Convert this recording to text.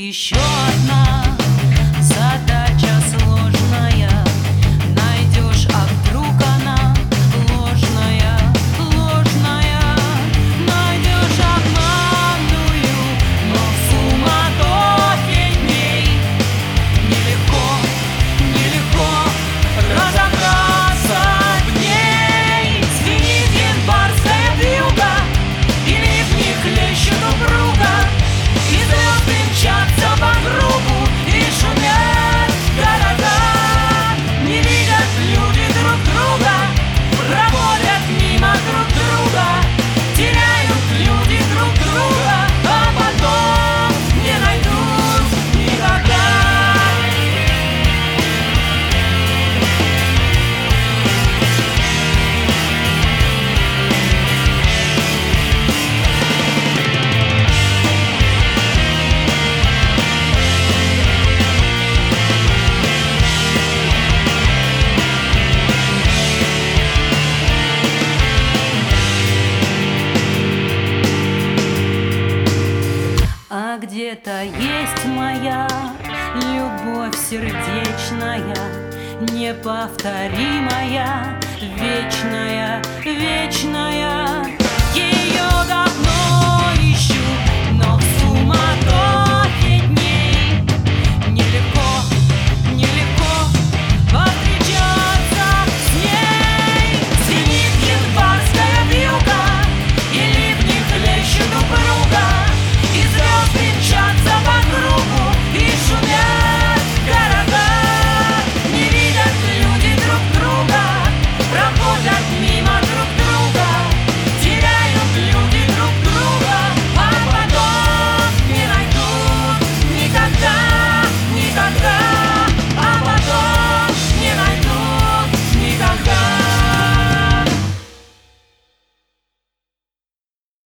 еще одна задача сложная. Найдешь, а вдруг она ложная, ложная. Найдешь обманную, но в суматохе дней нелегко, нелегко разобраться в ней. Звенит январская вьюга, или в них хлещет упруга, и звезды мчатся по кругу, и шумят города. Не видят люди друг друга, проходят мимо друг друга, теряют люди друг друга, а потом не найдут никогда. А где-то есть моя любовь сердечная, неповторимая, вечная, вечная. Ее давно